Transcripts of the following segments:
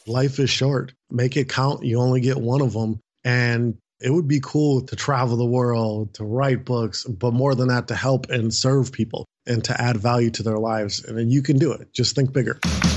Life is short. Make it count. You only get one of them. And it would be cool to travel the world, to write books, but more than that, to help and serve people and to add value to their lives. And then you can do it. Just think bigger.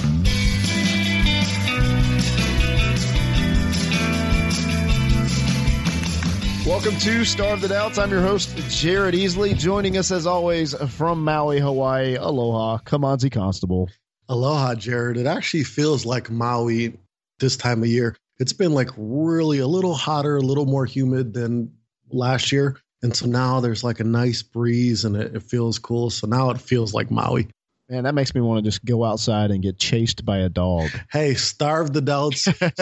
Welcome to Starve the Doubts. I'm your host, Jared Easley. Joining us, as always, from Maui, Hawaii. Aloha, Kamanzi Constable. Aloha, Jared. It actually feels like Maui this time of year. It's been like really a little hotter, a little more humid than last year. And so now there's like a nice breeze and it feels cool. So now it feels like Maui. Man, that makes me want to just go outside and get chased by a dog. Hey, Starve the Doubts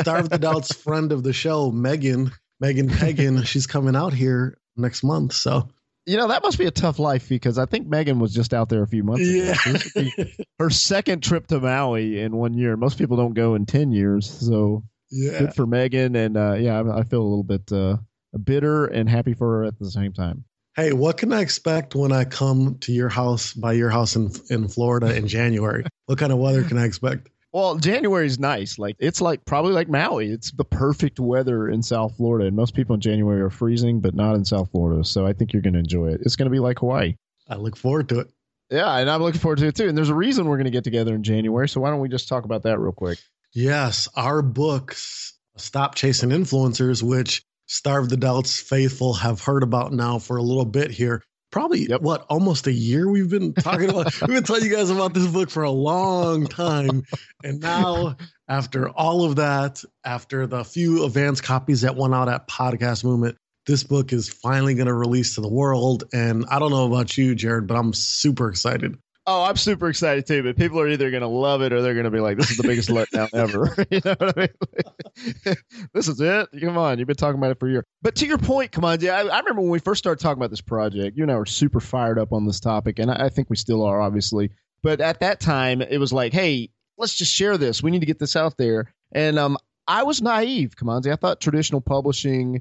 friend of the show, Megan Pagan, she's coming out here next month. So, you know, that must be a tough life because I think Megan was just out there a few months ago. So this would be her second trip to Maui in 1 year. Most people don't go in 10 years. So good for Megan. And I feel a little bit bitter and happy for her at the same time. Hey, what can I expect when I come to your house in Florida in January? What kind of weather can I expect? Well, January is nice. Like it's like probably like Maui. It's the perfect weather in South Florida. And most people in January are freezing, but not in South Florida. So I think you're going to enjoy it. It's going to be like Hawaii. I look forward to it. Yeah, and I'm looking forward to it too. And there's a reason we're going to get together in January. So why don't we just talk about that real quick? Yes, our books, Stop Chasing Influencers, which Starve the Doubts faithful have heard about now for a little bit here. Probably, almost a year we've been talking about. We've been telling you guys about this book for a long time. And now, after all of that, after the few advance copies that went out at Podcast Movement, this book is finally going to release to the world. And I don't know about you, Jared, but I'm super excited. Oh, I'm super excited too, but people are either going to love it or they're going to be like, this is the biggest letdown ever. You know what I mean? This is it? Come on, you've been talking about it for a year. But to your point, come on, I remember when we first started talking about this project, you and I were super fired up on this topic, and I think we still are, obviously. But at that time, it was like, hey, let's just share this. We need to get this out there. And I was naive, Kamanzi. I thought traditional publishing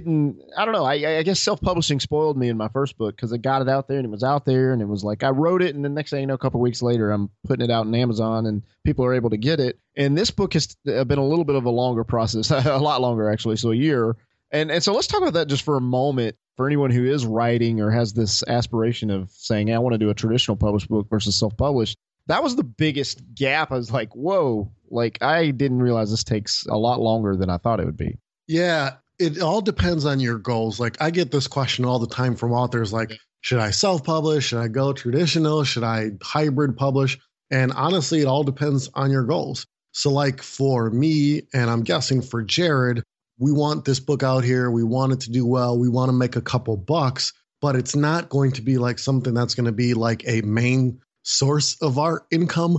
I don't know. I guess self-publishing spoiled me in my first book because I got it out there and it was out there and it was like I wrote it and the next thing you know, a couple of weeks later, I'm putting it out on Amazon and people are able to get it. And this book has been a little bit of a longer process, a lot longer actually, so a year. And so let's talk about that just for a moment for anyone who is writing or has this aspiration of saying, hey, I want to do a traditional published book versus self-published. That was the biggest gap. I was like, whoa, like I didn't realize this takes a lot longer than I thought it would be. Yeah. It all depends on your goals. Like I get this question all the time from authors like, should I self-publish? Should I go traditional? Should I hybrid publish? And honestly, it all depends on your goals. So like for me, and I'm guessing for Jared, we want this book out here. We want it to do well. We want to make a couple bucks, but it's not going to be like something that's going to be like a main source of our income.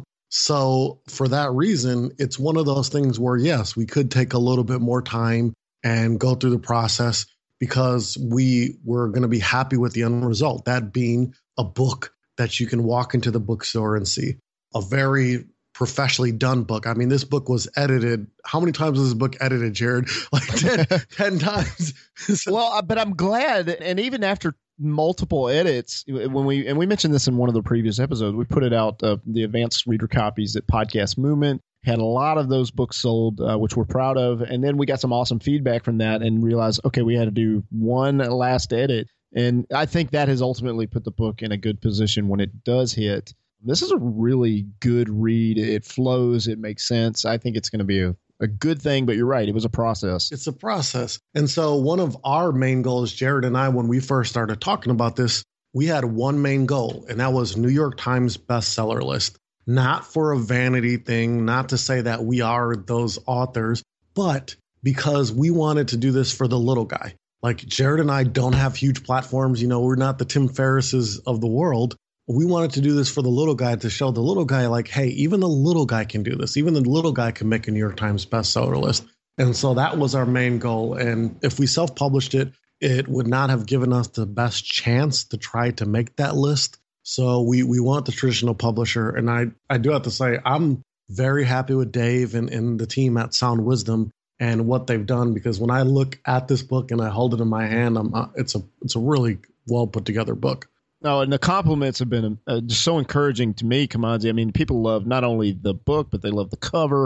So for that reason, it's one of those things where, yes, we could take a little bit more time and go through the process because we were going to be happy with the end result, that being a book that you can walk into the bookstore and see. A very professionally done book. I mean, this book was edited. How many times was this book edited, Jared? Like 10 times. Well, but I'm glad. And even after multiple edits, when we mentioned this in one of the previous episodes, we put it out, the advanced reader copies at Podcast Movement. Had a lot of those books sold, which we're proud of. And then we got some awesome feedback from that and realized, okay, we had to do one last edit. And I think that has ultimately put the book in a good position when it does hit. This is a really good read. It flows. It makes sense. I think it's going to be a good thing, but you're right. It was a process. It's a process. And so one of our main goals, Jared and I, when we first started talking about this, we had one main goal, and that was New York Times bestseller list. Not for a vanity thing, not to say that we are those authors, but because we wanted to do this for the little guy. Like Jared and I don't have huge platforms. You know, we're not the Tim Ferrisses of the world. We wanted to do this for the little guy to show the little guy like, hey, even the little guy can do this. Even the little guy can make a New York Times bestseller list. And so that was our main goal. And if we self-published it, it would not have given us the best chance to try to make that list. So we want the traditional publisher. And I do have to say, I'm very happy with Dave and the team at Sound Wisdom and what they've done, because when I look at this book and I hold it in my hand, it's a really well put together book. No, and the compliments have been just so encouraging to me, Kamanzi. I mean, people love not only the book, but they love the cover.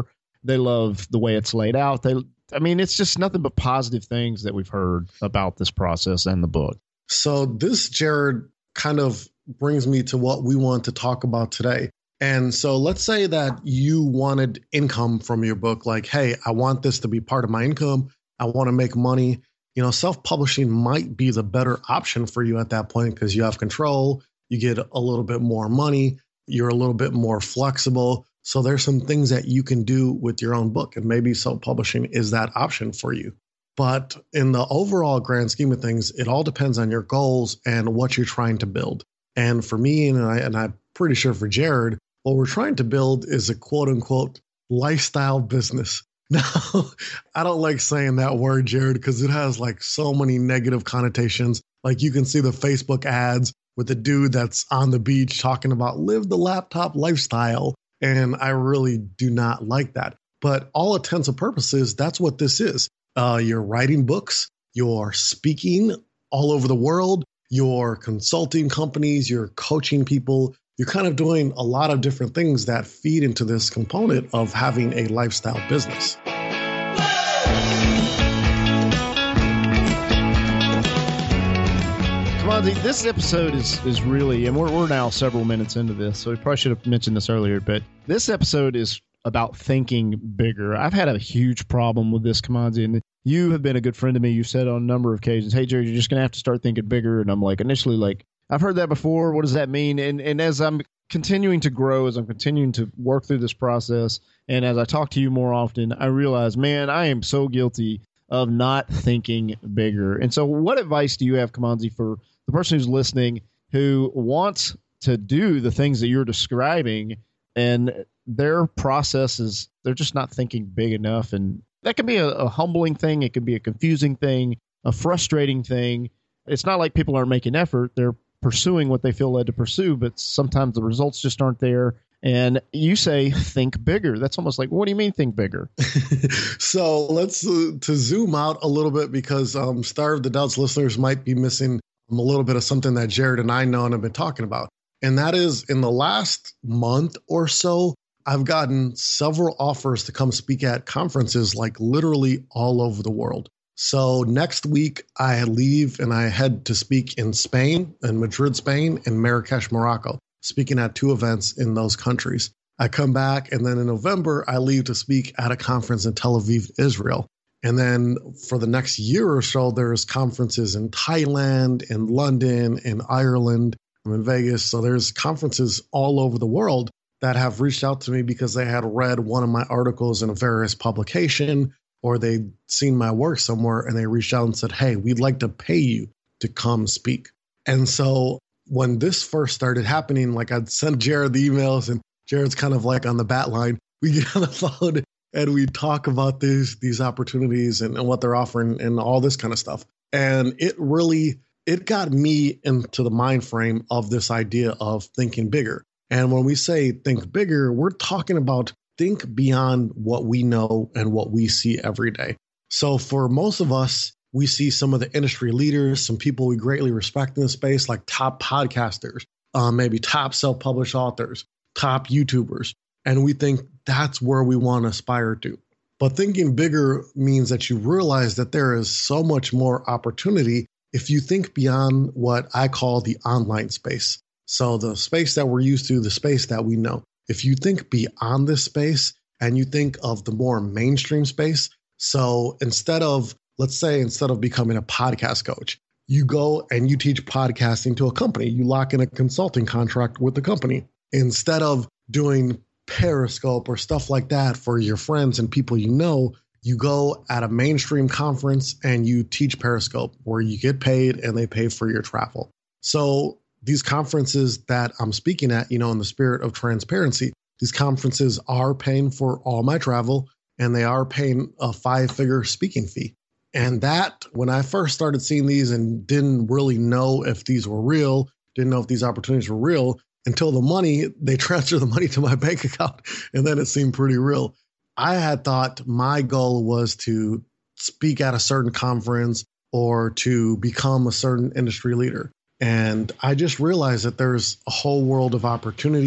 They love the way it's laid out. It's just nothing but positive things that we've heard about this process and the book. So this, Jared, kind of brings me to what we want to talk about today. And so let's say that you wanted income from your book, like, hey, I want this to be part of my income. I want to make money. Self-publishing might be the better option for you at that point because you have control. You get a little bit more money. You're a little bit more flexible. So there's some things that you can do with your own book, and maybe self-publishing is that option for you. But in the overall grand scheme of things, it all depends on your goals and what you're trying to build. And for me, and I'm pretty sure for Jared, what we're trying to build is a quote unquote lifestyle business. Now, I don't like saying that word, Jared, because it has like so many negative connotations. Like you can see the Facebook ads with the dude that's on the beach talking about live the laptop lifestyle. And I really do not like that. But all intents and purposes, that's what this is. You're writing books, you're speaking all over the world, you're consulting companies, you're coaching people. You're kind of doing a lot of different things that feed into this component of having a lifestyle business. Kimanzi, this episode is really, and we're now several minutes into this, so we probably should have mentioned this earlier, but this episode is about thinking bigger. I've had a huge problem with this, Kimanzi, and you have been a good friend to me. You've said on a number of occasions, hey, Jared, you're just going to have to start thinking bigger. And I'm like, initially, like, I've heard that before. What does that mean? And as I'm continuing to grow, as I'm continuing to work through this process, and as I talk to you more often, I realize, man, I am so guilty of not thinking bigger. And so what advice do you have, Kimanzi, for the person who's listening who wants to do the things that you're describing, and their process is they're just not thinking big enough? And that can be a humbling thing. It can be a confusing thing, a frustrating thing. It's not like people aren't making effort. They're pursuing what they feel led to pursue, but sometimes the results just aren't there. And you say, think bigger. That's almost like, what do you mean think bigger? So let's to zoom out a little bit, because Starve the Doubts listeners might be missing a little bit of something that Jared and I know and have been talking about. And that is, in the last month or so, I've gotten several offers to come speak at conferences, like literally all over the world. So next week I leave and I head to speak in Spain, in Madrid, Spain, and Marrakesh, Morocco, speaking at 2 events in those countries. I come back, and then in November, I leave to speak at a conference in Tel Aviv, Israel. And then for the next year or so, there's conferences in Thailand, in London, in Ireland, in Vegas. So there's conferences all over the world that have reached out to me because they had read one of my articles in a various publication, or they'd seen my work somewhere and they reached out and said, hey, we'd like to pay you to come speak. And so when this first started happening, like I'd send Jared the emails, and Jared's kind of like on the bat line. We get on the phone and we talk about these opportunities and what they're offering and all this kind of stuff. And it got me into the mind frame of this idea of thinking bigger. And when we say think bigger, we're talking about think beyond what we know and what we see every day. So for most of us, we see some of the industry leaders, some people we greatly respect in the space, like top podcasters, maybe top self-published authors, top YouTubers. And we think that's where we want to aspire to. But thinking bigger means that you realize that there is so much more opportunity if you think beyond what I call the online space. So the space that we're used to, the space that we know. If you think beyond this space and you think of the more mainstream space, so instead of becoming a podcast coach, you go and you teach podcasting to a company. You lock in a consulting contract with the company. Instead of doing Periscope or stuff like that for your friends and people you know, you go at a mainstream conference and you teach Periscope, where you get paid and they pay for your travel. So these conferences that I'm speaking at, in the spirit of transparency, these conferences are paying for all my travel, and they are paying a 5-figure speaking fee. And that, when I first started seeing these and didn't really know if these were real, didn't know if these opportunities were real, until they transfer the money to my bank account, and then it seemed pretty real. I had thought my goal was to speak at a certain conference or to become a certain industry leader. And I just realized that there's a whole world of opportunity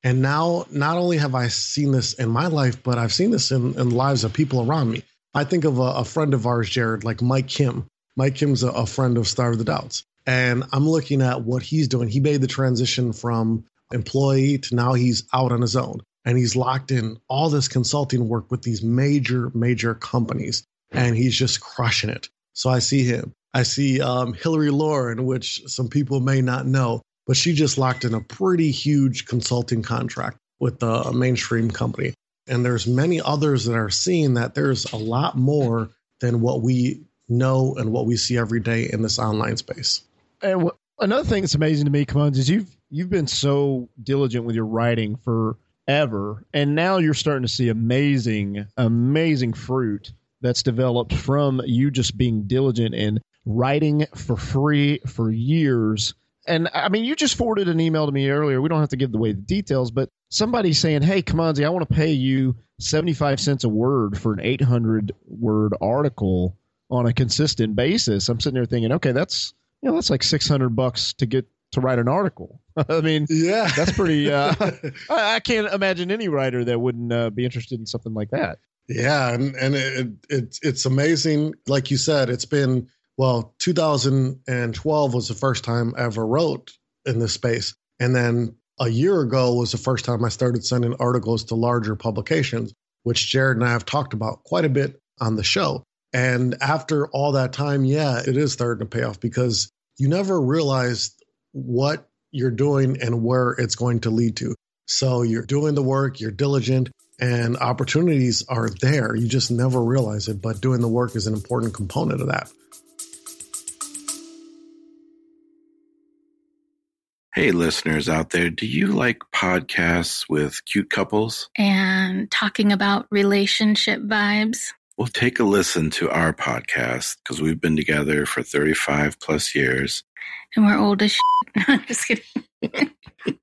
And now, not only have I seen this in my life, but I've seen this in the lives of people around me. I think of a friend of ours, Jared, like Mike Kim. Mike Kim's a friend of Starve the Doubts. And I'm looking at what he's doing. He made the transition from employee to now he's out on his own. And he's locked in all this consulting work with these major companies. And he's just crushing it. So I see him. I see Hillary Lauren, which some people may not know, but she just locked in a pretty huge consulting contract with a mainstream company. And there's many others that are seeing that there's a lot more than what we know and what we see every day in this online space. And another thing that's amazing to me, Kamans, is you've been so diligent with your writing forever, and now you're starting to see amazing fruit that's developed from you just being diligent and writing for free for years. And I mean, you just forwarded an email to me earlier. We don't have to give away the details, but somebody saying, hey, Kamanzi, I want to pay you 75 cents a word for an 800-word article on a consistent basis. I'm sitting there thinking, okay, that's like $600 to get to write an article. I mean, yeah, that's pretty, I can't imagine any writer that wouldn't be interested in something like that. Yeah. And it's amazing. Like you said, it's been, 2012 was the first time I ever wrote in this space. And then a year ago was the first time I started sending articles to larger publications, which Jared and I have talked about quite a bit on the show. And after all that time, yeah, it is starting to pay off because you never realized what you're doing and where it's going to lead to. So you're doing the work, you're diligent, and opportunities are there. You just never realize it, but doing the work is an important component of that. Hey, listeners out there, do you like podcasts with cute couples? And talking about relationship vibes? Well, take a listen to our podcast because we've been together for 35 plus years. And we're old as shit. I'm just kidding.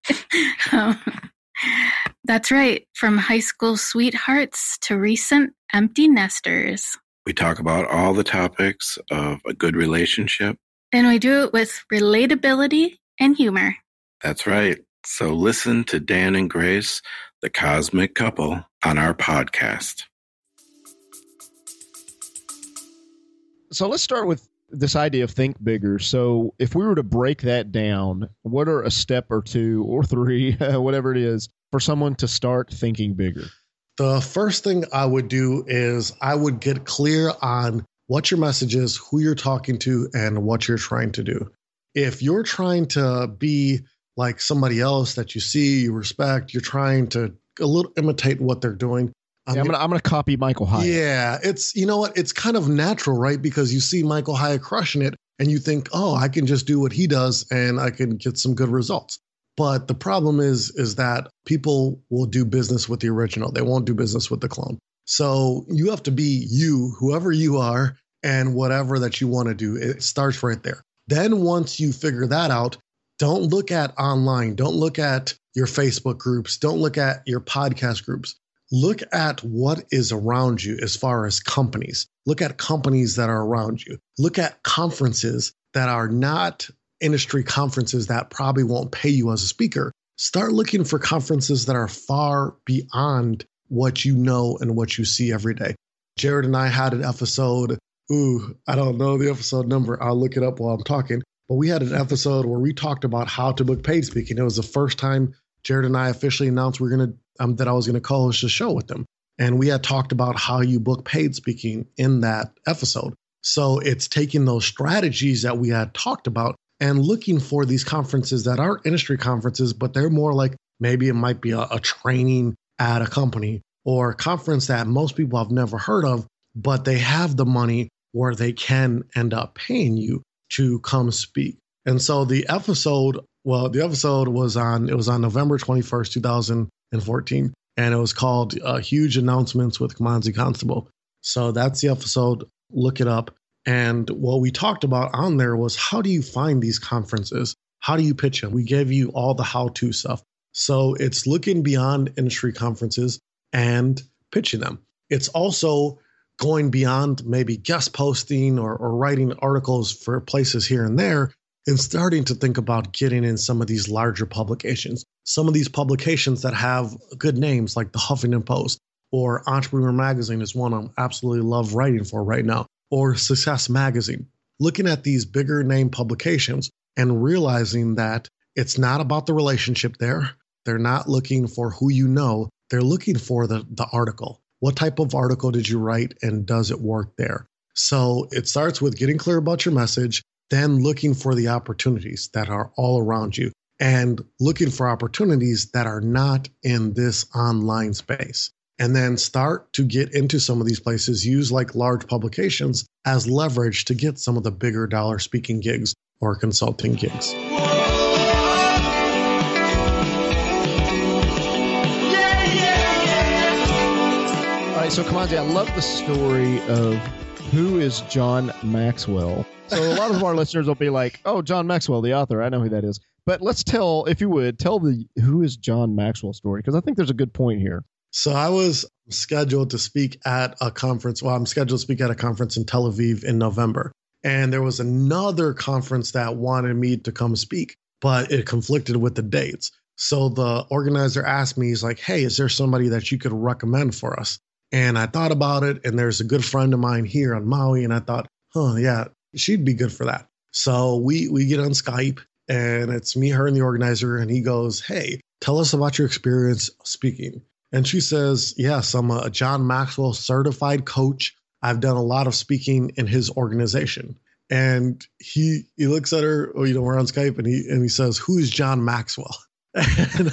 That's right. From high school sweethearts to recent empty nesters. We talk about all the topics of a good relationship. And we do it with relatability and humor. That's right. So listen to Dan and Grace, the cosmic couple, on our podcast. So let's start with this idea of think bigger. So if we were to break that down, what are a step or two or three, whatever it is, for someone to start thinking bigger? The first thing I would do is I would get clear on what your message is, who you're talking to, and what you're trying to do. If you're trying to be like somebody else that you see, you respect, you're trying to a little imitate what they're doing. I'm gonna copy Michael Hyatt. Yeah, you know what? It's kind of natural, right? Because you see Michael Hyatt crushing it, and you think, oh, I can just do what he does, and I can get some good results. But the problem is that people will do business with the original. They won't do business with the clone. So you have to be you, whoever you are, and whatever that you want to do. It starts right there. Then once you figure that out, don't look at online. Don't look at your Facebook groups. Don't look at your podcast groups. Look at what is around you as far as companies. Look at companies that are around you. Look at conferences that are not industry conferences that probably won't pay you as a speaker. Start looking for conferences that are far beyond what you know and what you see every day. Jared and I had an episode. I don't know the episode number. I'll look it up while I'm talking. But we had an episode where we talked about how to book paid speaking. It was the first time Jared and I officially announced that I was going to co-host a show with them. And we had talked about how you book paid speaking in that episode. So it's taking those strategies that we had talked about and looking for these conferences that aren't industry conferences, but they're more like maybe it might be a training at a company or a conference that most people have never heard of, but they have the money where they can end up paying you to come speak. And so the episode was on November 21st, 2014, and it was called Huge Announcements with Kamanzi Constable. So that's the episode. Look it up. And what we talked about on there was how do you find these conferences? How do you pitch them? We gave you all the how-to stuff. So it's looking beyond industry conferences and pitching them. It's also going beyond maybe guest posting or writing articles for places here and there. and starting to think about getting in some of these larger publications. Some of these publications that have good names like the Huffington Post or Entrepreneur Magazine is one I absolutely love writing for right now, or Success Magazine. Looking at these bigger name publications and realizing that it's not about the relationship there. They're not looking for who you know. They're looking for the article. What type of article did you write and does it work there? So it starts with getting clear about your message, then looking for the opportunities that are all around you and looking for opportunities that are not in this online space. And then start to get into some of these places, use like large publications as leverage to get some of the bigger dollar speaking gigs or consulting gigs. All right, so Kimanzi, I love the story of who is John Maxwell. So a lot of our listeners will be like, oh, John Maxwell, the author. I know who that is. But let's tell, if you would, tell the who is John Maxwell story, because I think there's a good point here. So I was scheduled to speak at a conference. Well, I'm scheduled to speak at a conference in Tel Aviv in November. And there was another conference that wanted me to come speak, but it conflicted with the dates. So the organizer asked me, he's like, hey, is there somebody that you could recommend for us? And I thought about it. And there's a good friend of mine here on Maui. And I thought, yeah, she'd be good for that. So we get on Skype and it's me, her, and the organizer. And he goes, hey, tell us about your experience speaking. And she says, yes, I'm a John Maxwell certified coach. I've done a lot of speaking in his organization. And he looks at her, we're on Skype, and he says, who is John Maxwell? And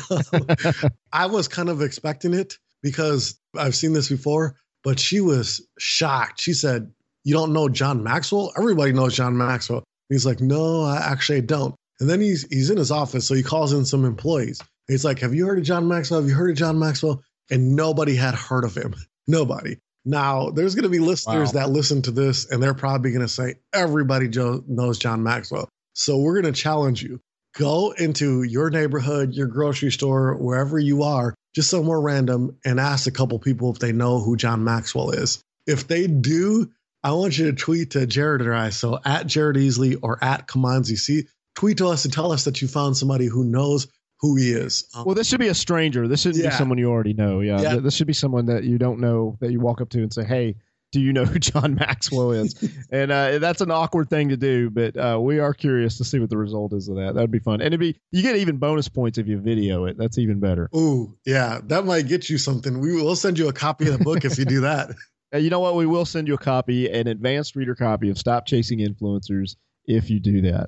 I was kind of expecting it because I've seen this before, but she was shocked. She said, you don't know John Maxwell? Everybody knows John Maxwell. He's like, no, I actually don't. And then he's in his office, so he calls in some employees. He's like, have you heard of John Maxwell? Have you heard of John Maxwell? And nobody had heard of him. Nobody. Now, there's going to be listeners that listen to this, and they're probably going to say, everybody knows John Maxwell. So we're going to challenge you. Go into your neighborhood, your grocery store, wherever you are, just somewhere random, and ask a couple people if they know who John Maxwell is. If they do, I want you to tweet to Jared or I. So at Jared Easley or at Kimanzi. Tweet to us and tell us that you found somebody who knows who he is. Well, this should be a stranger. This shouldn't be someone you already know. Yeah. This should be someone that you don't know, that you walk up to and say, hey, do you know who John Maxwell is? And that's an awkward thing to do, but we are curious to see what the result is of that. That'd be fun. And you get even bonus points if you video it. That's even better. Ooh, yeah. That might get you something. We will send you a copy of the book if you do that. You know what? We will send you a copy, an advanced reader copy of Stop Chasing Influencers, if you do that.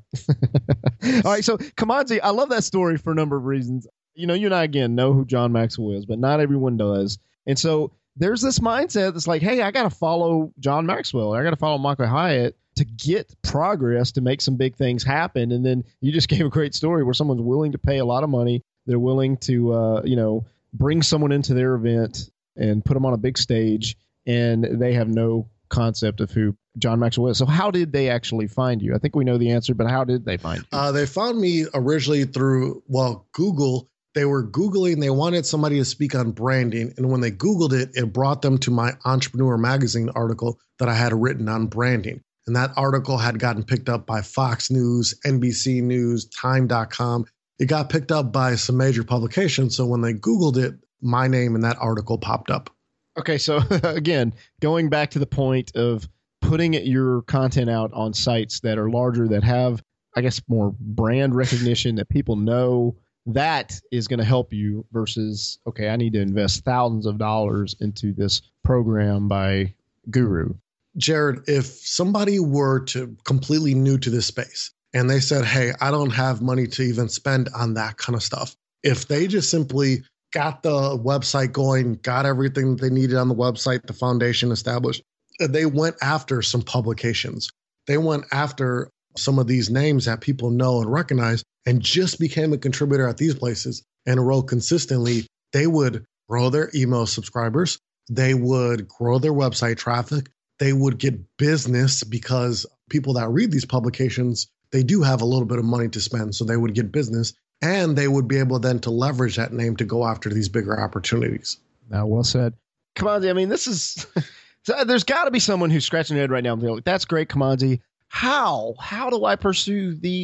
All right. So Kimanzi, I love that story for a number of reasons. You and I, again, know who John Maxwell is, but not everyone does. And so there's this mindset that's like, hey, I got to follow John Maxwell. I got to follow Michael Hyatt to get progress, to make some big things happen. And then you just gave a great story where someone's willing to pay a lot of money. They're willing to, bring someone into their event and put them on a big stage, and they have no concept of who John Maxwell is. So how did they actually find you? I think we know the answer, but how did they find you? They found me originally through, Google. They were Googling, they wanted somebody to speak on branding. And when they Googled it, it brought them to my Entrepreneur Magazine article that I had written on branding. And that article had gotten picked up by Fox News, NBC News, Time.com. It got picked up by some major publications. So when they Googled it, my name in that article popped up. Okay, so again, going back to the point of putting your content out on sites that are larger, that have, I guess, more brand recognition, that people know, that is going to help you versus, okay, I need to invest thousands of dollars into this program by Guru. Jared, if somebody were to completely new to this space and they said, hey, I don't have money to even spend on that kind of stuff, if they just simply got the website going, got everything that they needed on the website, the foundation established, they went after some publications. They went after some of these names that people know and recognize and just became a contributor at these places and wrote consistently, they would grow their email subscribers. They would grow their website traffic. They would get business because people that read these publications, they do have a little bit of money to spend. So they would get business. And they would be able then to leverage that name to go after these bigger opportunities. Well said. Kimanzi, I mean, this is, there's got to be someone who's scratching their head right now and be like, that's great, Kimanzi. How do I pursue these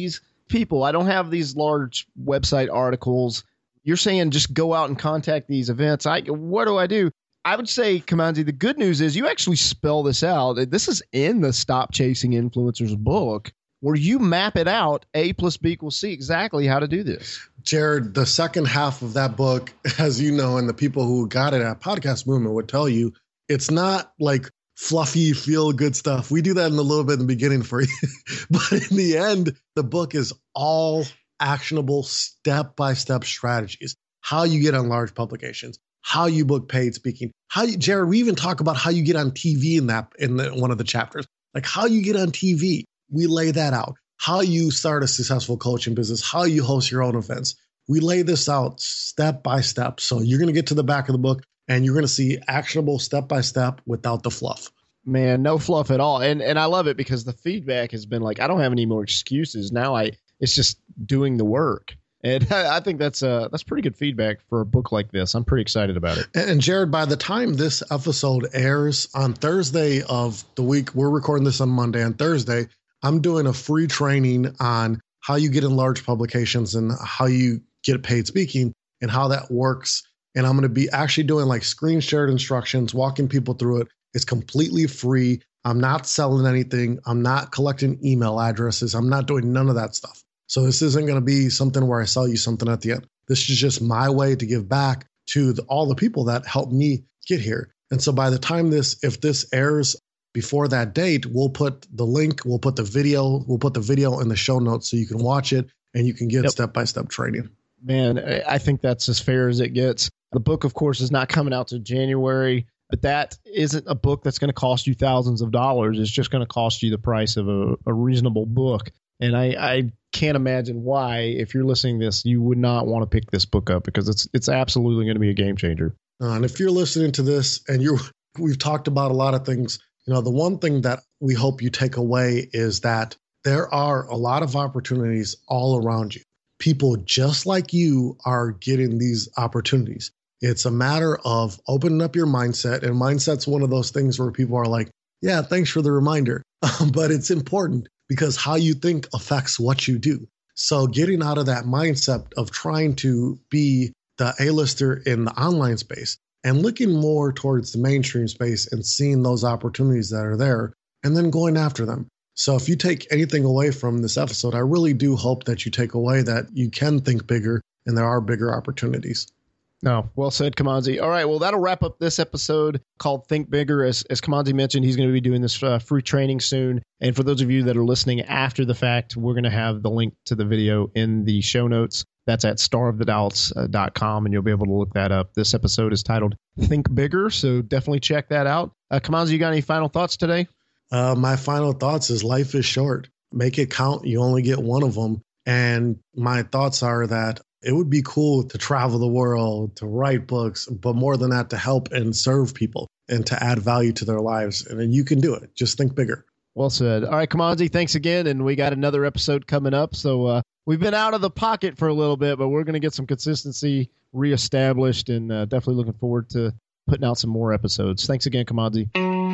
people, I don't have these large website articles. You're saying just go out and contact these events. What do I do? I would say, Kimanzi, the good news is you actually spell this out. This is in the Stop Chasing Influencers book, where you map it out, A plus B equals C, exactly how to do this. Jared, the second half of that book, as you know, and the people who got it at Podcast Movement would tell you, it's not like fluffy, feel good stuff. We do that in a little bit in the beginning for you. But in the end, the book is all actionable step-by-step strategies. How you get on large publications, how you book paid speaking, Jared, we even talk about how you get on TV in one of the chapters, like how you get on TV. We lay that out. How you start a successful coaching business, how you host your own events. We lay this out step by step. So you're going to get to the back of the book and you're going to see actionable step by step without the fluff. Man, no fluff at all. And I love it because the feedback has been like, I don't have any more excuses. Now it's just doing the work. And I think that's pretty good feedback for a book like this. I'm pretty excited about it. And Jared, by the time this episode airs on Thursday of the week, we're recording this on Monday. On Thursday, I'm doing a free training on how you get in large publications and how you get paid speaking and how that works. And I'm going to be actually doing like screen shared instructions, walking people through it. It's completely free. I'm not selling anything. I'm not collecting email addresses. I'm not doing none of that stuff. So this isn't going to be something where I sell you something at the end. This is just my way to give back to all the people that helped me get here. And so by the time if this airs before that date, we'll put the link, we'll put the video in the show notes so you can watch it and you can get step-by-step training. Man, I think that's as fair as it gets. The book, of course, is not coming out to January, but that isn't a book that's going to cost you thousands of dollars. It's just going to cost you the price of a reasonable book. And I can't imagine why, if you're listening to this, you would not want to pick this book up because it's absolutely going to be a game changer. And if you're listening to this and we've talked about a lot of things, the one thing that we hope you take away is that there are a lot of opportunities all around you. People just like you are getting these opportunities. It's a matter of opening up your mindset. And mindset's one of those things where people are like, yeah, thanks for the reminder. But it's important because how you think affects what you do. So getting out of that mindset of trying to be the A-lister in the online space and looking more towards the mainstream space and seeing those opportunities that are there and then going after them. So if you take anything away from this episode, I really do hope that you take away that you can think bigger and there are bigger opportunities. No, well said, Kimanzi. All right, well, that'll wrap up this episode called Think Bigger. As Kimanzi mentioned, he's going to be doing this free training soon. And for those of you that are listening after the fact, we're going to have the link to the video in the show notes. That's at starofthedoubts.com, and you'll be able to look that up. This episode is titled Think Bigger, so definitely check that out. Kimanzi, you got any final thoughts today? My final thoughts is life is short. Make it count. You only get one of them. And my thoughts are that it would be cool to travel the world, to write books, but more than that, to help and serve people and to add value to their lives. And then you can do it. Just think bigger. Well said. All right, Kimanzi, thanks again. And we got another episode coming up. So we've been out of the pocket for a little bit, but we're going to get some consistency reestablished and definitely looking forward to putting out some more episodes. Thanks again, Kimanzi.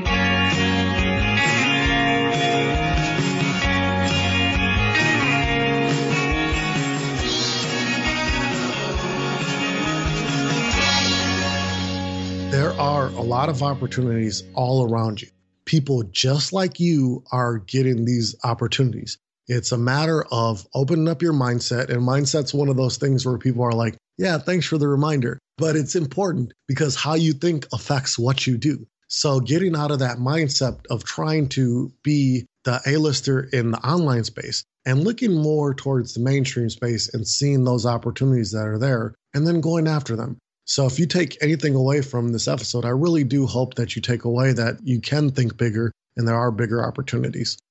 There are a lot of opportunities all around you. People just like you are getting these opportunities. It's a matter of opening up your mindset. And mindset's one of those things where people are like, yeah, thanks for the reminder. But it's important because how you think affects what you do. So getting out of that mindset of trying to be the A-lister in the online space and looking more towards the mainstream space and seeing those opportunities that are there and then going after them. So if you take anything away from this episode, I really do hope that you take away that you can think bigger and there are bigger opportunities.